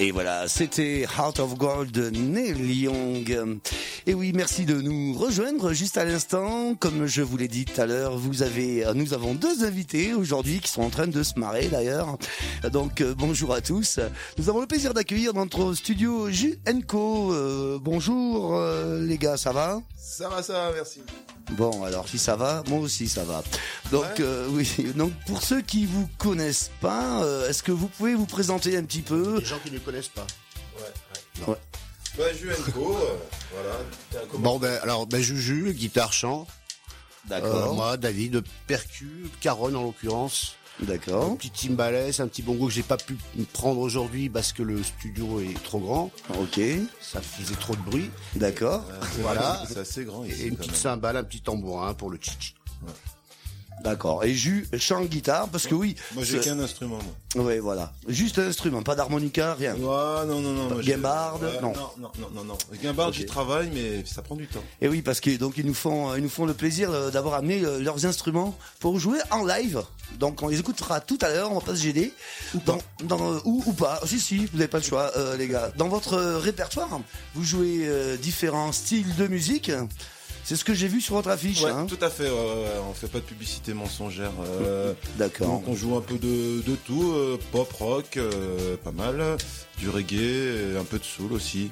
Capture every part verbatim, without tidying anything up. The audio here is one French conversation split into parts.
Et voilà, c'était Heart of Gold de Neil Young. Et oui, merci de nous rejoindre juste à l'instant. Comme je vous l'ai dit tout à l'heure, vous avez, nous avons deux invités aujourd'hui qui sont en train de se marrer d'ailleurs. Donc euh, bonjour à tous. Nous avons le plaisir d'accueillir dans notre studio Jus and Co. Euh, bonjour euh, les gars, ça va ? Ça va, ça va, merci. Bon, alors si ça va, moi aussi ça va. Donc ouais. euh, oui, donc pour ceux qui vous connaissent pas, euh, est-ce que vous pouvez vous présenter un petit peu ? Les gens qui ne connaissent pas. Ouais, ouais. ouais. Ouais, Jus and Co, euh, voilà. Bon ben alors ben Juju, guitare chant. D'accord. Euh, moi, David, percu, caronne en l'occurrence. D'accord. Un petit timbalès, un petit bongo que j'ai pas pu prendre aujourd'hui parce que le studio est trop grand. Ok. Ça faisait trop de bruit. D'accord. Euh, voilà. C'est assez grand ici. Et une petite cymbale, un petit tambourin pour le tchitch. Ouais. D'accord. Et Jus chante guitare parce que oui. Moi j'ai c'est... qu'un instrument. Moi. Oui, voilà. Juste un instrument, pas d'harmonica, rien. Ouais, non, non, non. Moi, Guimbarde, ouais, non. non. Non, non, non, non. Guimbarde, okay. J'y travaille, mais ça prend du temps. Et oui, parce que donc ils nous font, ils nous font le plaisir d'avoir amené leurs instruments pour jouer en live. Donc on les écoutera tout à l'heure, on va pas se gêner. Ou dans, pas. Dans, ou, ou pas. Si, si, vous n'avez pas le choix, euh, les gars. Dans votre répertoire, vous jouez euh, différents styles de musique. C'est ce que j'ai vu sur votre affiche. Ouais, hein. Tout à fait. Euh, on fait pas de publicité mensongère. Euh, D'accord. Donc on joue un peu de, de tout, euh, pop, rock, euh, pas mal, du reggae, un peu de soul aussi,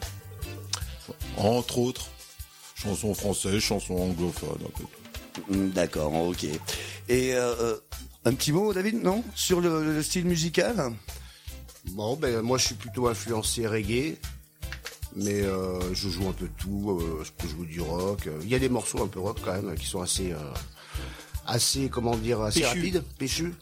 entre autres. Chansons françaises, chansons anglophones, un peu tout. D'accord, ok. Et euh, un petit mot, David, non, sur le, le style musical. Bon, ben moi je suis plutôt influencé reggae. Mais euh, je joue un peu de tout, euh, je peux jouer du rock. Il y a des morceaux un peu rock quand même qui sont assez, euh, assez comment dire, assez Péchu. rapides, péchus.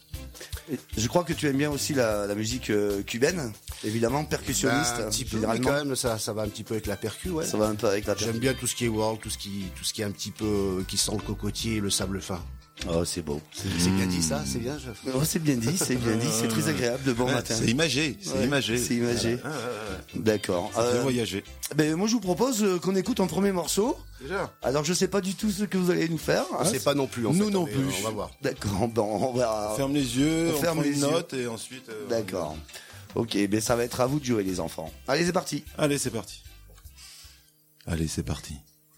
Je crois que tu aimes bien aussi la, la musique euh, cubaine, évidemment, percussionniste. Ben, un petit peu, généralement. mais quand même, ça, ça va un petit peu avec la percu, ouais. Ça va un peu avec la percu. J'aime bien tout ce qui est world, tout ce qui, tout ce qui est un petit peu, qui sent le cocotier et le sable fin. Oh, c'est beau. C'est, c'est bien dit ça, c'est bien. Je... Oh, c'est bien dit, c'est bien dit, c'est très agréable de bon ouais, matin. C'est imagé, c'est ouais, imagé. C'est imagé. Voilà. D'accord. Ça fait euh, voyager. Ben moi je vous propose qu'on écoute un premier morceau. Déjà. Alors je sais pas du tout ce que vous allez nous faire. On hein, sait pas non plus. En nous fait, non mais, plus. On va voir. D'accord. Bon, on va. On ferme les yeux, on, on ferme prend les une yeux. note et ensuite. Euh, D'accord. Ok, ben ça va être à vous de jouer les enfants. Allez, c'est parti. Allez, c'est parti. Allez, c'est parti.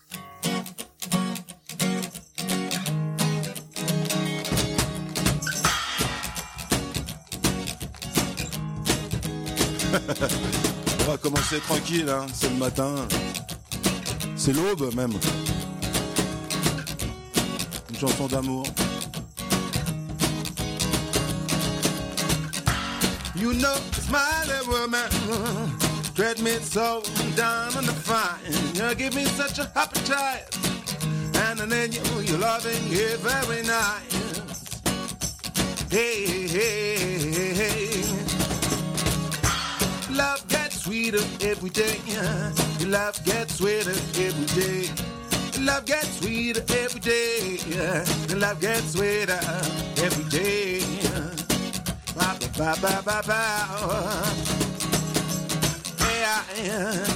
On va commencer tranquille, hein. C'est le matin. C'est l'aube même. Une chanson d'amour. You know, smiley woman, tread me so down on the fine. You give me such a appetite, and then you, you're loving it very nice. Hey, hey, hey, hey. Love gets sweeter every day. Your love gets sweeter every day. Love gets sweeter every day. Your love gets sweeter every day. Ba ba ba ba ba. Yeah, yeah.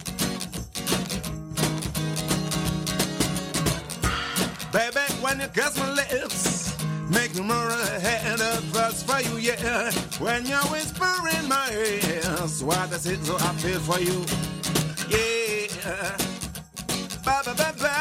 Baby, when you kiss my lips, make me more ahead of first for you, yeah. When you whisper in my ears, what is it so I feel for you, yeah. Ba ba ba ba.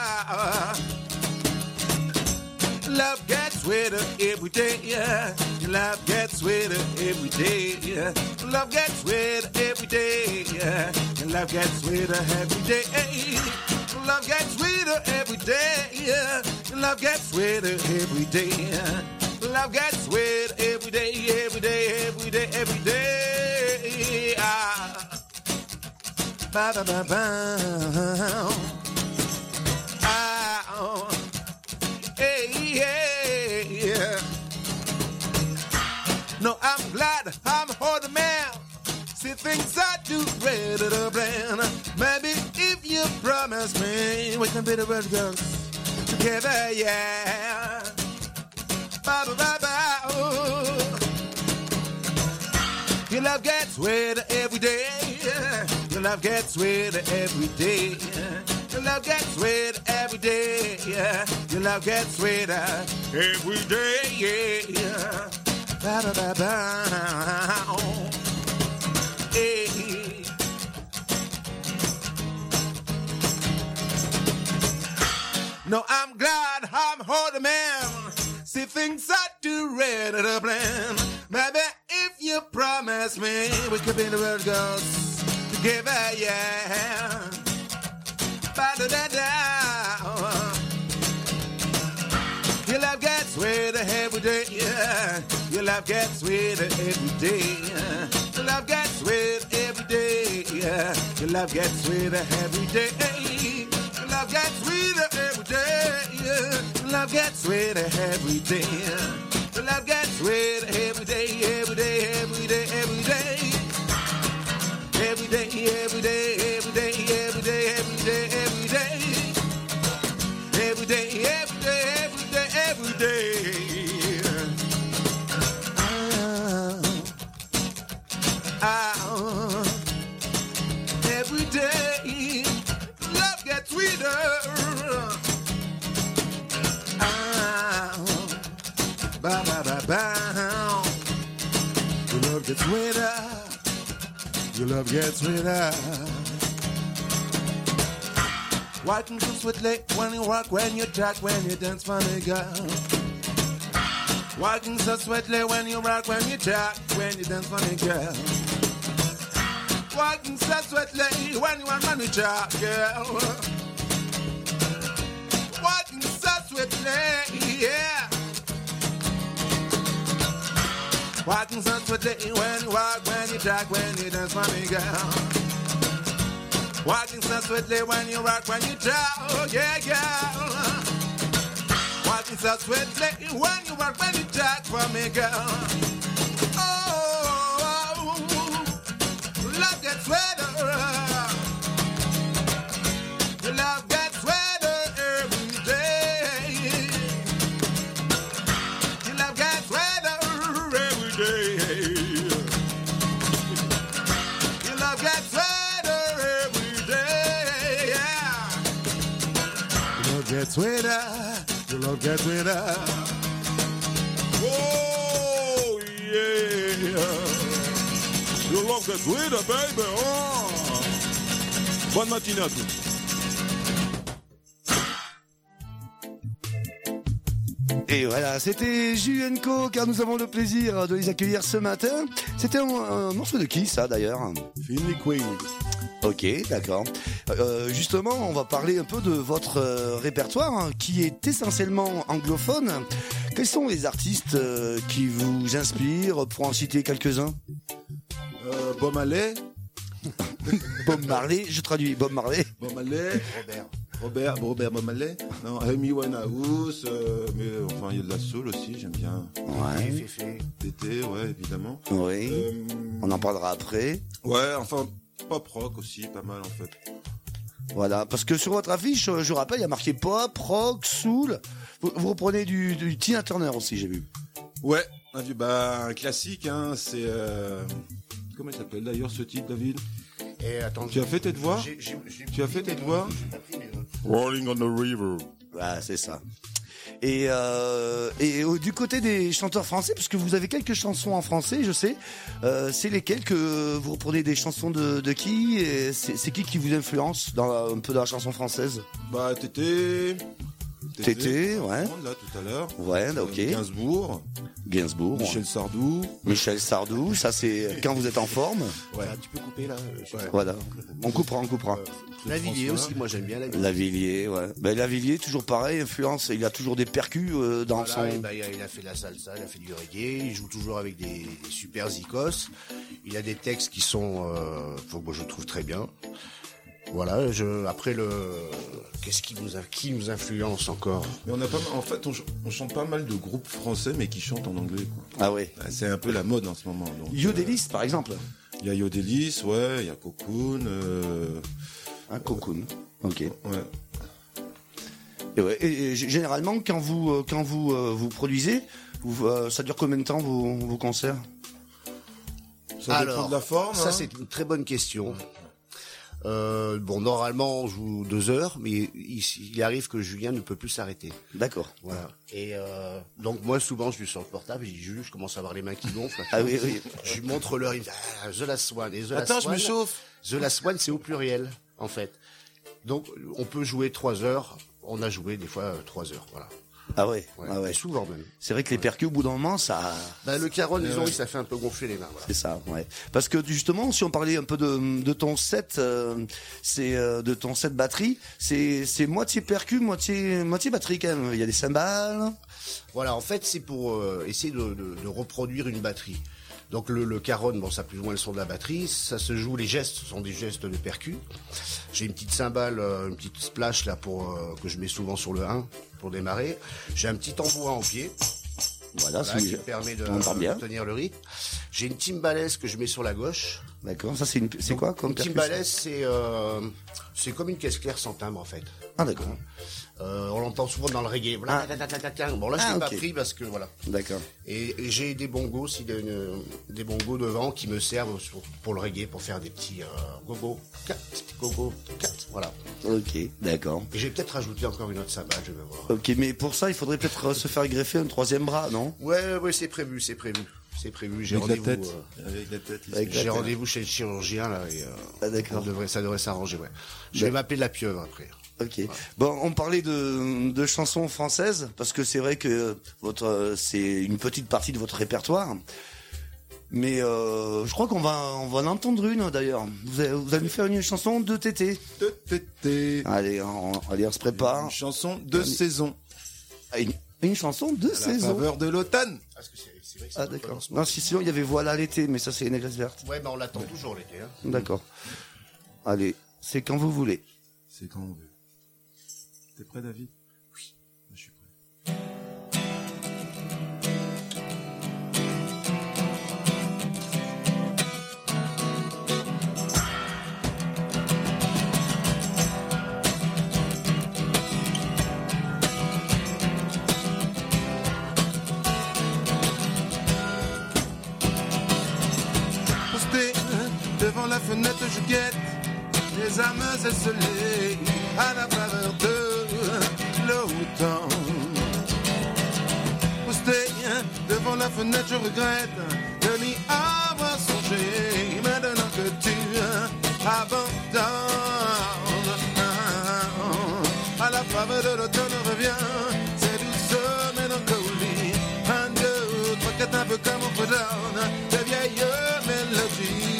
Love gets sweeter every day, yeah. Your love gets sweeter every day, yeah. Love gets sweeter every day, yeah. Your love gets sweeter every day. Love gets sweeter every day, yeah. Your love gets sweeter every day, yeah. Love gets sweeter every day, every day, every day, every day. Ah. Ba ba ba ba. Ah. Hey, hey, yeah. No, I'm glad I'm holding man. See things I do ready to plan. Maybe if you promise me we can be the best girls together, yeah. Ba ba ba ba. Oh. Your love gets sweeter every day. Your love gets sweeter every day. Your love gets sweeter every day. Your love gets sweeter every day. Yeah. Ba ba ba ba. No, I'm glad I'm holding man. See things are too ready to plan. Maybe if you promise me we could be the world goes together, yeah. Ba-da-da-da. Your love gets sweeter every day, yeah. Your love gets sweeter every day, yeah. Your love gets sweeter every day, yeah. Your love gets sweeter every day. Your love gets sweeter every day, yeah. Your love gets sweeter every day, yeah. Your love gets sweeter every day, every day, every day, every day. Every day, every day, every day, every day, every day, every day. Every day, every day, every day, every day. Oh, oh, every day, love gets sweeter. Oh, ba ba ba ba. Your love gets sweeter. Your love gets sweeter. Walking so sweetly when you walk, when you talk, when you dance, funny girl. Walking so sweetly when you rock, when you talk, when you dance, funny girl. Walking so sweetly when you walk, when you talk, girl. Walking so sweetly, yeah. Walking so sweetly when you walk, when you talk, when you dance, funny girl. Walking so sweetly when you rock, when you talk, oh yeah, girl. Walking so sweetly when you rock, when you talk for me, girl. Oh, oh, love gets sweeter. Your love gets sweeter every day. Your love gets sweeter every day. Your love gets sweeter. Gets sweeter, your love gets sweeter. Oh yeah, your love gets sweeter, baby. Oh. Bonne matinée à tous. Et voilà, c'était Jus and Co, car nous avons le plaisir de les accueillir ce matin. C'était un, un morceau de qui, ça, d'ailleurs? Finley Queen. Ok, d'accord. Euh, justement, on va parler un peu de votre euh, répertoire, hein, qui est essentiellement anglophone. Quels sont les artistes euh, qui vous inspirent, pour en citer quelques-uns? euh, Bob Marley. Bob Marley, je traduis Bob Marley. Bob Marley. Robert. Robert, Robert Bob Marley. Non, Amy Winehouse, euh, mais enfin il y a de la soul aussi, j'aime bien. Ouais. Féfé. Tété, ouais, évidemment. Oui. Euh, On en parlera après. Ouais, enfin pop rock aussi, pas mal en fait. Voilà, parce que sur votre affiche, je rappelle, il y a marqué pop, rock, soul. Vous, vous reprenez du, du Tina Turner aussi, j'ai vu. Ouais, un vieux, bah un classique, hein. C'est euh... comment il s'appelle d'ailleurs ce titre, David? Et attends, tu as fait tes devoirs? j'ai, j'ai, j'ai Tu as fait tes devoirs? Rolling on the River. Ah, c'est ça. Et, euh, et euh, du côté des chanteurs français, parce que vous avez quelques chansons en français, je sais, euh, c'est lesquelles que vous reprenez des chansons de, de qui? Et c'est, c'est qui qui vous influence dans la, un peu dans la chanson française? Bah Tété. Tété, ouais. Là tout à l'heure. Ouais, ok. Euh, Gainsbourg. Gainsbourg. Michel ouais. Sardou. Michel Sardou, ça c'est quand vous êtes en forme. Ouais. Ah, tu peux couper là. Ouais. Voilà. On coupera, on coupera. Euh, Lavilliers aussi, moi j'aime bien Lavilliers. Lavilliers, ouais. Ben Lavilliers, toujours pareil, influence. Il a toujours des percus euh, dans voilà, son. Ben, il a fait de la salsa, il a fait du reggae. Il joue toujours avec des, des super zikos. Il a des textes qui sont, euh, faut, moi, je trouve très bien. Voilà. Je, après le, qu'est-ce qui nous, a, qui nous influence encore? Mais on a pas, en fait, on, on chante pas mal de groupes français, mais qui chantent en anglais, quoi. Ah ouais. C'est un peu la mode en ce moment. Donc, Yodelis, euh, par exemple. Il y a Yodelis, ouais. Il y a Cocoon. Euh... Un Cocoon. Ok. Ouais. Et, ouais, et, et généralement, quand vous quand vous euh, vous produisez, vous, euh, ça dure combien de temps vos, vos concerts? Ça Alors, dépend de la forme. Ça hein. c'est une très bonne question. Euh, bon, normalement, on joue deux heures, mais il, il arrive que Julien ne peut plus s'arrêter. D'accord. Voilà. Et euh, donc moi, souvent, je lui sors le portable, je dis Jules, je commence à avoir les mains qui gonflent. Ah oui, oui. Je lui montre l'heure, il me dit ah, The Last One. Et The Attends, Last je me One, chauffe. The Last One, c'est au pluriel, en fait. Donc, on peut jouer trois heures. On a joué des fois euh, trois heures, voilà. Ah ouais, Ouais, ah ouais. et souvent même. C'est vrai que les percus, au bout d'un moment, ça... Bah, le caron, disons, ouais. oui, ça fait un peu gonfler les mains. Voilà. C'est ça, ouais. Parce que justement, si on parlait un peu de, de ton set, euh, c'est euh, de ton set batterie, c'est c'est moitié percu, moitié moitié batterie quand même. Il y a des cymbales. Voilà, en fait, c'est pour euh, essayer de, de, de reproduire une batterie. Donc le, le caron, bon, ça a plus ou moins le son de la batterie. Ça se joue, les gestes sont des gestes de percu. J'ai une petite cymbale, euh, une petite splash là pour euh, que je mets souvent sur le un pour démarrer. J'ai un petit tambourin en pied. Voilà, Voilà, c'est qui me permet de, on entend bien. de tenir le rythme. J'ai une timbalaise que je mets sur la gauche. D'accord. Ça c'est une, c'est quoi comme Une percussion? timbalaise, c'est euh, c'est comme une caisse claire sans timbre en fait. Ah d'accord. Euh, on l'entend souvent dans le reggae. Voilà, Ah. ta, ta, ta, ta, ta. Bon là, je Ah, l'ai ok. pas pris parce que voilà. D'accord. Et, et j'ai des bongos aussi, des, une- des bongos devant qui me servent sur- pour le reggae, pour faire des petits euh, gogo, quatre, gogo, quatre, voilà. Ok, d'accord. Et j'ai peut-être rajouté encore une autre cymbale, je vais voir. Ok, mais pour ça, il faudrait peut-être euh, se faire greffer un troisième bras, non? Ouais, ouais, c'est prévu, c'est prévu, c'est prévu. J'ai Avec la rendez-vous, tête. euh, Avec la tête. il Avec se- la j'ai tête. rendez-vous chez le chirurgien là. Et, euh, Ah, d'accord. on devrait, ça devrait s'arranger, ouais. Je vais m'appeler la pieuvre après. Ok. Bon, on parlait de, de chansons françaises parce que c'est vrai que votre euh, c'est une petite partie de votre répertoire. Mais euh, je crois qu'on va on va en entendre une d'ailleurs. Vous allez, vous allez nous faire une chanson de Tété. De tété. Allez, on, allez, on se prépare. Une chanson de saison. Ah, Une, une chanson de À la saison. faveur de l'automne. Parce que c'est, c'est vrai que c'est Ah un peu d'accord. lancement. Non, si sinon il y avait Voilà l'été, mais ça c'est une église verte. Ouais, mais on l'attend toujours l'été. Hein. D'accord. Allez, c'est quand vous voulez. C'est quand on veut. T'es prêt, David? Oui. Je suis prêt. Posté devant la fenêtre, je guette les âmes esselées à la faveur de l'automne. Posté devant la fenêtre, je regrette de n'y avoir songé. Maintenant que tu abandonnes, à la faveur de l'automne revient ces douces mélancolies. Un, deux, trois, quatre, un peu comme on redonne de vieilles mélodies.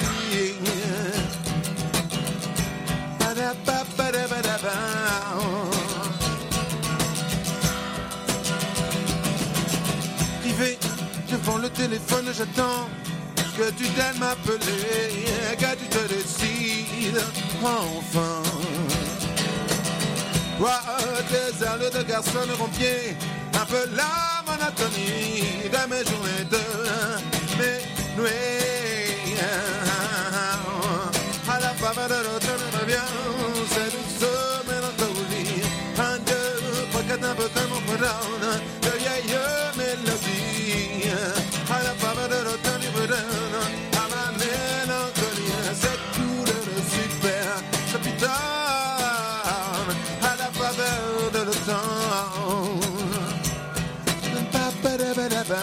Privé devant le téléphone, j'attends que tu daignes m'appeler, que tu te décides enfin. Toi, tes ailes de garçon rompier, un peu la monotonie de mes journées de mes nuits. À la faveur de l'automne revient cette douce mélancolie. Un, deux, trois, quatre, un peu comme on redonne de vieilles mélodies. À la faveur de l'automne, il redonne à ma mélancolie cette couleur super capitale. À la faveur de l'automne. Ba-ba-da-ba-da-ba.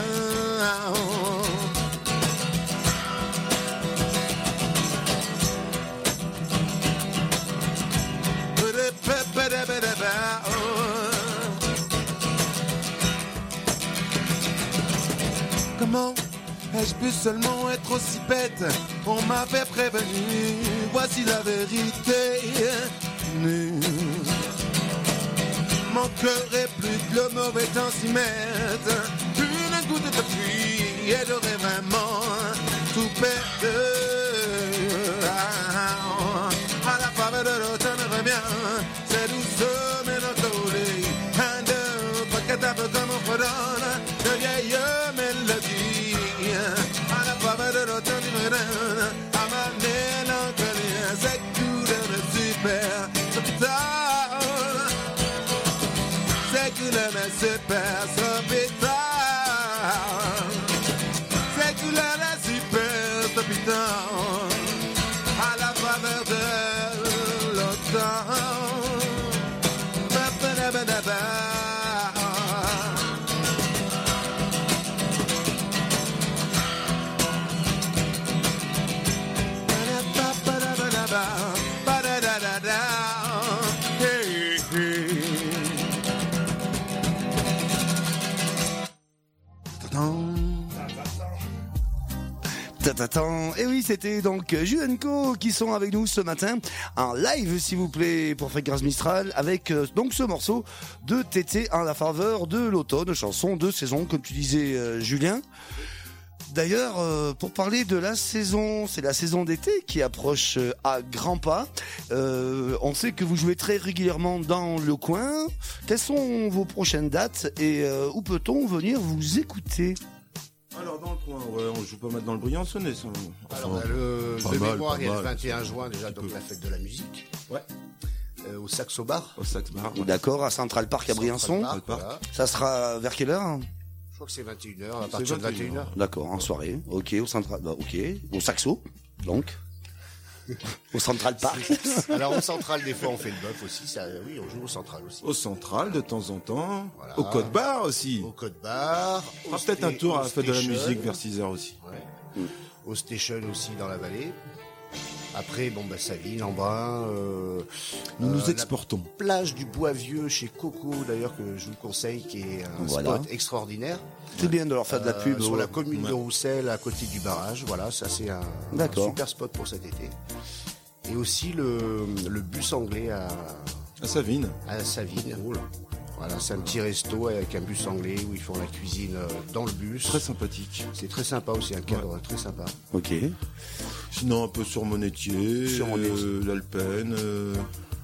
Comment ai-je pu seulement être aussi bête? On m'avait prévenu, voici la vérité nue. Mon cœur est plus que le mauvais temps s'y mette. Une goutte de pluie et j'aurais vraiment tout perdu. À la faveur de l'automne revient c'est douce mélancolie. Un, deux, trois, quatre, un peu comme on redonne de vieilles mélodies. À la faveur de l'automne revient à ma mélancolie. C'est couleur de super capitale. C'est couleur de super capitale. C'est couleur de super capitale. À la faveur de Tatatan. Et oui, c'était donc Juenco qui sont avec nous ce matin en live, s'il vous plaît, pour Fréquence Mistral, avec euh, donc ce morceau de Tété en la faveur de l'automne, chanson de saison, comme tu disais, euh, Julien. D'ailleurs, euh, pour parler de la saison, c'est la saison d'été qui approche euh, à grands pas. Euh, on sait que vous jouez très régulièrement dans le coin. Quelles sont vos prochaines dates et euh, où peut-on venir vous écouter ? Alors dans le coin, ouais, on joue pas mal dans le Briançonnais. Ça. Alors, bah, le, pas de mal, mémoire, pas il y a le mal, vingt et un juin déjà, donc peu. la fête de la musique. Ouais. Euh, au Saxo Bar. Au Sax Bar. D'accord, à Central Park à Briançon. Central Park, voilà. Ça sera vers quelle heure ? Je crois que c'est vingt et une heures, à C'est partir de vingt et vingt et une une heures. D'accord, en soirée. Ok, au Central, bah, ok, au Saxo, donc. Au Central Park. Alors au Central, des fois, on fait le bœuf aussi. Ça, oui, on joue au Central aussi. Au Central de temps en temps. Voilà. Au Code Bar aussi. Au Code Bar. On fera peut-être un tour à la fête de la Station. musique vers six heures aussi. Ouais. Au Station aussi dans la vallée. Après, bon, bah, Savine, Embrun. Euh, Nous euh, nous la exportons. plage du Bois Vieux chez Coco, d'ailleurs, que je vous conseille, qui est un Voilà. spot extraordinaire. C'est bien de leur faire de la Euh, pub. sur ouais. la commune Ouais. de Roussel, à côté du barrage. Voilà, ça c'est un, un D'accord. super spot pour cet été. Et aussi le, le bus anglais à, À Savine. à Savine. Voilà, c'est un petit resto avec un bus anglais où ils font la cuisine euh, dans le bus. Très sympathique. C'est très sympa aussi, un cadre très sympa. Ok. Sinon un peu sur Monétier, Sur Monétier. euh, l'Alpen, euh,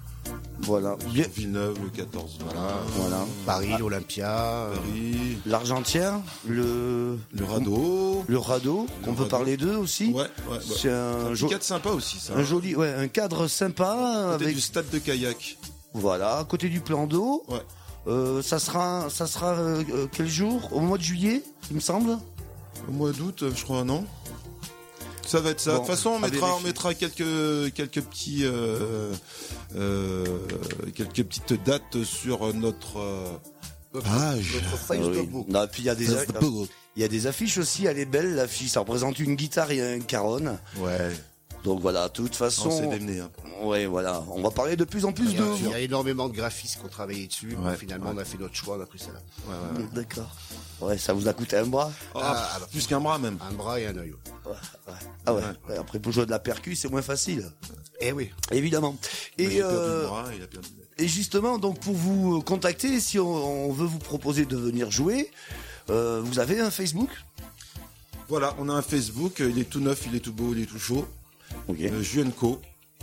Voilà. Bien. sur Villeneuve le quatorze voilà. Voilà. Paris, l'Olympia. euh, Paris, L'Argentière, le, le radeau. le radeau, qu'on peut radeau. parler d'eux aussi. Ouais, ouais, ouais. C'est un, Un jo- cadre sympa aussi ça. un joli, ouais, un cadre sympa Côté avec, du stade de kayak. voilà, à côté du plan d'eau. Ouais. Euh, ça sera, ça sera euh, euh, quel jour ? Au mois de juillet, il me semble. Au mois d'août, je crois, non? Ça va être ça. Bon, de toute façon, on à mettra, on vérifier. mettra quelques, quelques petits, euh, euh, quelques petites dates sur notre euh, page. Notre Ah oui. Facebook. Non, et puis il y a des, il y a des affiches aussi. Elle est belle, l'affiche. Ça représente une guitare et un caron. Ouais. Donc voilà, de toute façon. On s'est démené. Hein. Ouais, voilà. On va parler de plus en plus Il y, a, de. il y a énormément de graphistes qui ont travaillé dessus. Bon, Ouais, finalement, ouais. on a fait notre choix, on a pris celle-là. Ouais, ouais, ouais. D'accord. Ouais, ça vous a coûté un bras. Ah, Ah, ah bah. plus qu'un bras même. Un bras et un œil. Ah ouais. Ouais, après pour jouer de la percu, c'est moins facile. Eh oui. Évidemment. Et Et j'ai perdu euh, le bras, il a perdu le bec. et justement, donc pour vous contacter, si on, on veut vous proposer de venir jouer, euh, vous avez un Facebook. Voilà, on a un Facebook, il est tout neuf, il est tout beau, il est tout chaud. Ok. Euh, Juenco,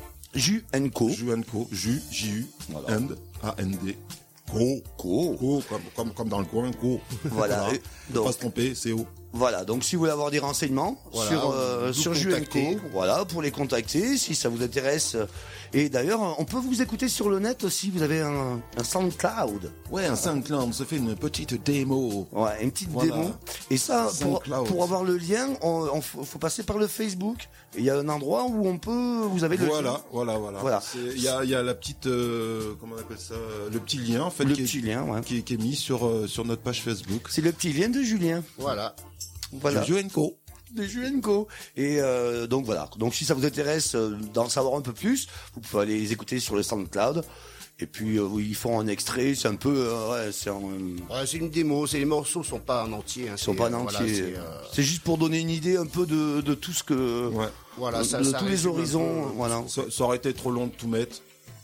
Ju and Co. Juenco, Ju, J U, Voilà. and, A N D. Co, Co. Co, comme, comme, comme dans le coin, Co. Voilà. Et Faut donc- pas se tromper, c'est O. Voilà, donc si vous voulez avoir des renseignements Voilà, sur euh, vous sur nous Ju and contactez. Co, voilà, pour les contacter si ça vous intéresse. Et d'ailleurs, on peut vous écouter sur le net aussi. Vous avez un, un SoundCloud, Ouais, un SoundCloud, on se fait une petite démo. ouais, une petite Voilà. démo. Et ça, pour, SoundCloud. pour avoir le lien, on, on faut faut passer par le Facebook. Et il y a un endroit où on peut, vous avez le Voilà, lien. voilà, voilà. Voilà. C'est- Il y a, il y a la petite, euh, comment on appelle ça, le petit lien en fait, Le qui, petit est, lien, ouais. qui, est, qui est mis sur euh, sur notre page Facebook. C'est le petit lien de Julien. Voilà. Voilà. Juenco. De Julien Co. Et euh, donc voilà. Donc si ça vous intéresse euh, d'en savoir un peu plus, vous pouvez aller les écouter sur le SoundCloud. Et puis euh, oui, ils font un extrait. C'est un peu, euh, ouais, c'est un, Ouais, c'est une démo, c'est les morceaux sont pas en entier. Hein, ils sont pas en entier. C'est juste pour donner une idée un peu de, de tout ce que, Ouais. voilà, de, ça, de ça tous les résume un horizons. peu. Voilà. Ça, ça aurait été trop long de tout mettre.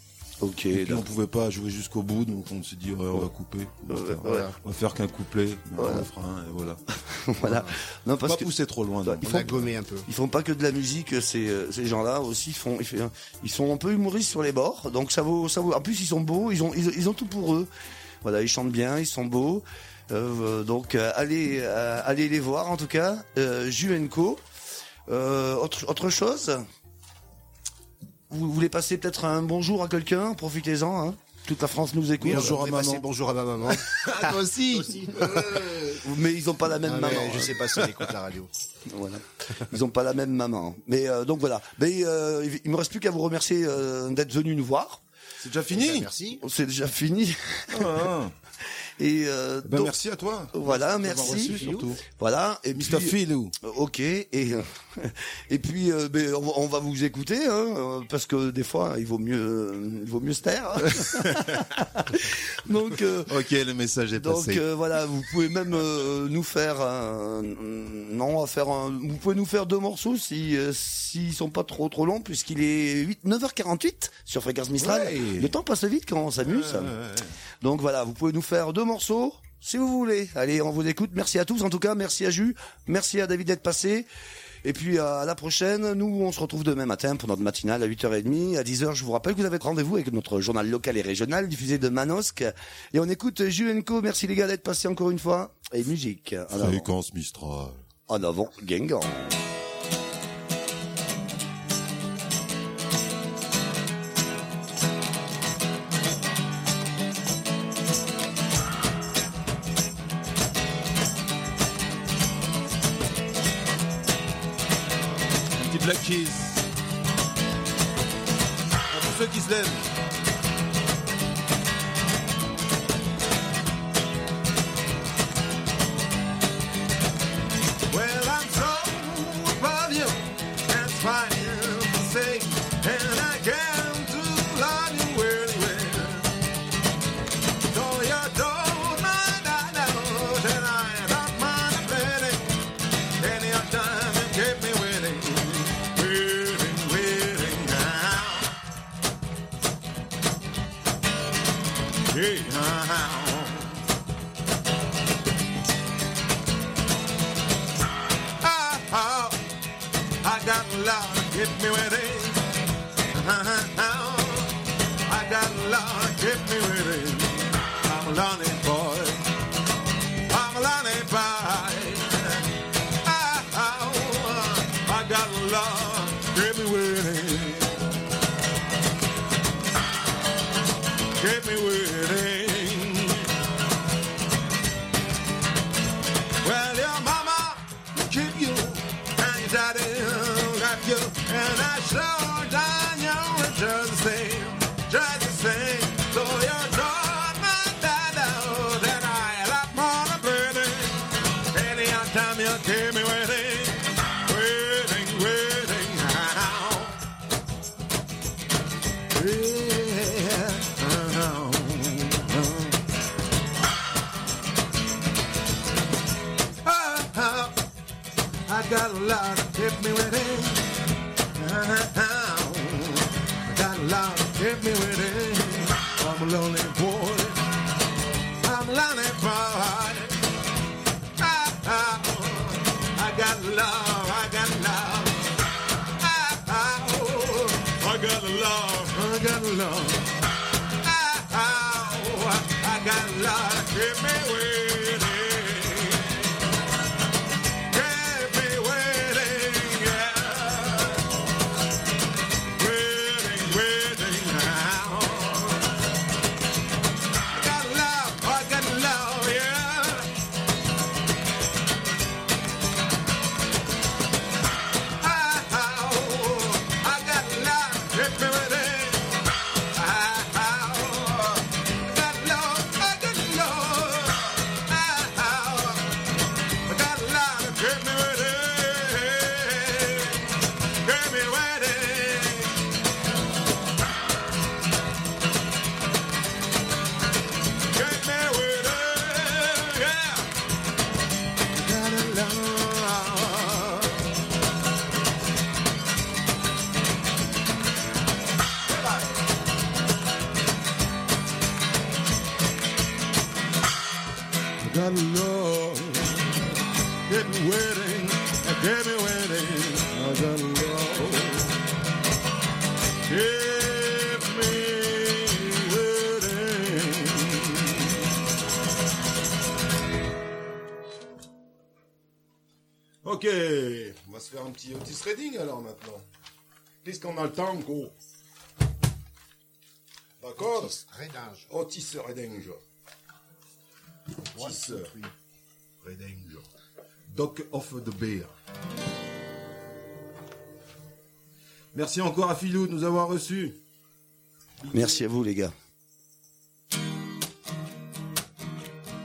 Ok. Et puis on d'accord. pouvait pas jouer jusqu'au bout, donc on s'est dit ouais, on va couper. On va, Ouais, faire, ouais. on va faire qu'un couplet, un refrain, et voilà. Voilà. Non parce Pas que pousser trop loin. non. ils On font, a gommé un peu. ils font pas que de la musique. Ces, euh, ces gens-là aussi ils font, ils, fait- ils sont un peu humoristes sur les bords. Donc ça vaut, ça vaut. En plus ils sont beaux. Ils ont, ils, ils ont tout pour eux. Voilà, ils chantent bien, ils sont beaux. Euh, donc euh, allez, euh, allez les voir en tout cas. Euh, Juenco. Euh, autre, autre chose. Vous voulez passer peut-être un bonjour à quelqu'un? Profitez-en. Hein. Toute la France nous écoute. Oui, Bonjour on à va maman. passer bonjour à ma maman. Ah, toi aussi. Mais ils ont pas la même Ah, mais maman. je hein. sais pas si elle écoute la radio. Voilà. Ils ont pas la même maman. Mais euh, donc voilà. Mais euh, il me reste plus qu'à vous remercier euh, d'être venu nous voir. C'est déjà fini. Merci. C'est déjà fini. Ah, Et euh, Ben, donc, merci à toi. Voilà, Merci merci. reçu, surtout. Voilà. Et mister puis, Philou. ok. Et euh, et puis, euh, ben, on, va- on va vous écouter, hein, euh, parce que des fois, il vaut mieux, il vaut mieux se taire. donc. Euh, Ok, le message est Donc passé. euh, voilà, vous pouvez même euh, nous faire un, non, on va faire un, vous pouvez nous faire deux morceaux si euh, s'ils sont pas trop trop longs puisqu'il est huit neuf heures quarante-huit sur Fréquence Mistral. Ouais. Le temps passe vite quand on s'amuse. Ouais, ouais, ouais. Donc voilà, vous pouvez nous faire deux morceaux si vous voulez. Allez, on vous écoute. Merci à tous en tout cas, merci à Jus, merci à David d'être passé. Et puis à la prochaine, nous on se retrouve demain matin pour notre matinale à huit heures trente. À dix heures, je vous rappelle que vous avez rendez-vous avec notre journal local et régional diffusé de Manosque. Et on écoute Julenco. Merci les gars d'être passés encore une fois. Et musique. En avant, Fréquence Mistral. en avant Guingamp. Un petit Black Keys. Pour ceux qui se lèvent. Well, I'm so above you, that's fine to say, and I can to love you really well. So you don't mind, I know that I don't mind playing. Any old time you keep me waiting, waiting, waiting now. Yeah, uh-huh. Oh, I got love to keep me waiting. I got love to keep me waiting. I'm a lonely boy. I'm a lonely boy. Oh, I got love to keep me waiting. Keep me waiting. Well, your mama keep you. Daddy got you, and I slow down you just the same, just the same. So you're not my dad, that I love more than bleeding. Any old time you keep me waiting, waiting, waiting now. Yeah, uh-huh. Oh, oh. I got a lot to keep me waiting. I got a lot to keep me waiting. I'm a lonely boy. I'm a lonely boy. Ah, ah, I got love. I got love. Ah, ah, I got love. I got love. Ah, ah, I got love to keep me waiting. got love, get me waiting, get me waiting, I got love, get me waiting. Ok, on va se faire un petit Otis Redding alors maintenant. Puisqu'on a le tango. D'accord? Otis Redding. Otis Redding. Otis Redding. Doc of the Bear. Merci encore à Philou de nous avoir reçus. Merci à vous les gars.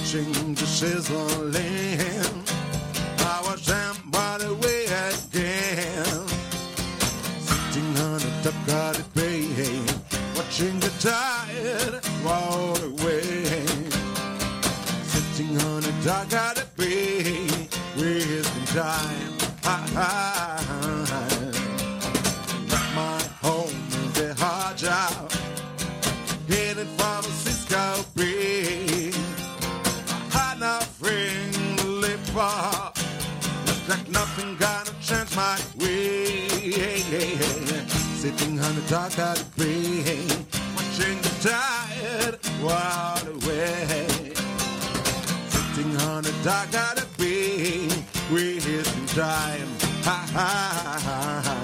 watching the sizzling. I was damn wide awake again, sitting on a top of the bay, watching the tide roll away. Sitting on a dock of the bay, wasting time. I, I, left my home in the hard job, headed for the Cisco Bay. I had nothing to live for, looked like nothing gonna change my way. Sitting on the dock of the bay, watching the tide roll away. Sitting on the dock of the bay, wasting time. Ha, ha, ha, ha.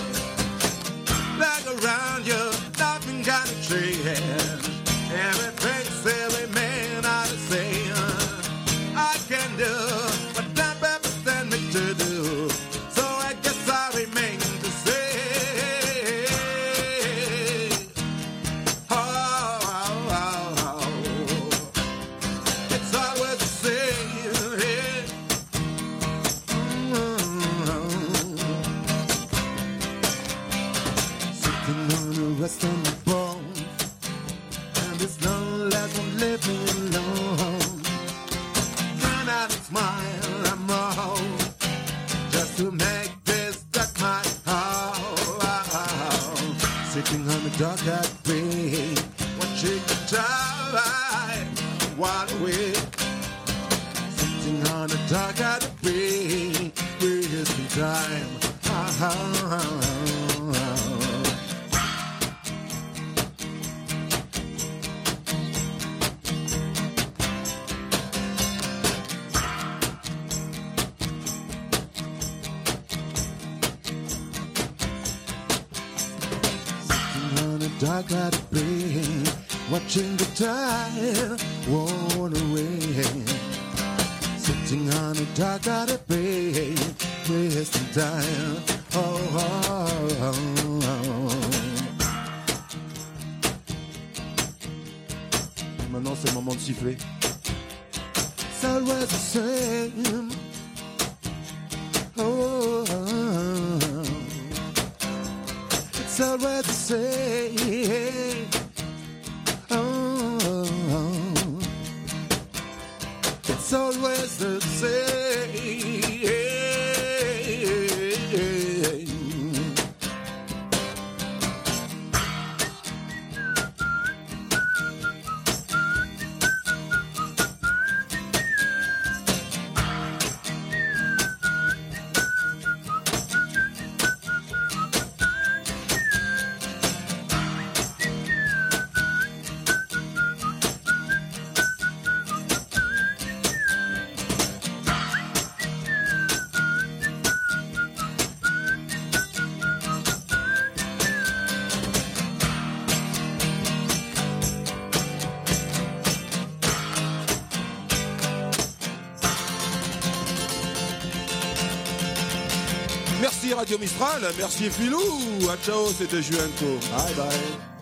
Look around you, nothing gonna change. Everything still remain all the same. I can do what that purpose send me to do, so I guess I remain the same. Oh, oh, oh, oh. It's always the same. Sitting on the rest of my bones, and this long life I'm living alone. Turn out and smile, I'm wrong, just to make this duck my home. Sitting on the dark at bay, watching the tide wide awake. Sitting on the dark at the bay, wasting time. Ah, ah, ah, ah. Dark at the bay, watching the tide roll away. Sitting on the dark at the bay, wasting time. Oh, oh, oh, oh. Maintenant c'est le moment de siffler. It's always the same. Oh, oh, oh. It's always the same. Oh, oh, oh. It's always the same. Merci Radio Mistral, merci Filou. Ah, ciao, c'était Juanco. Bye bye.